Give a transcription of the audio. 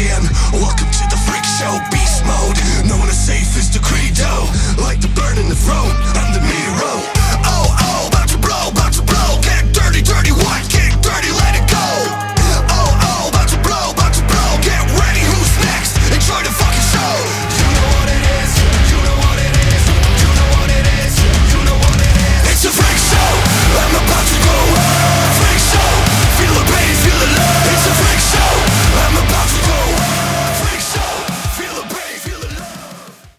in. Welcome to the freak show, beast mode. No one is safe, is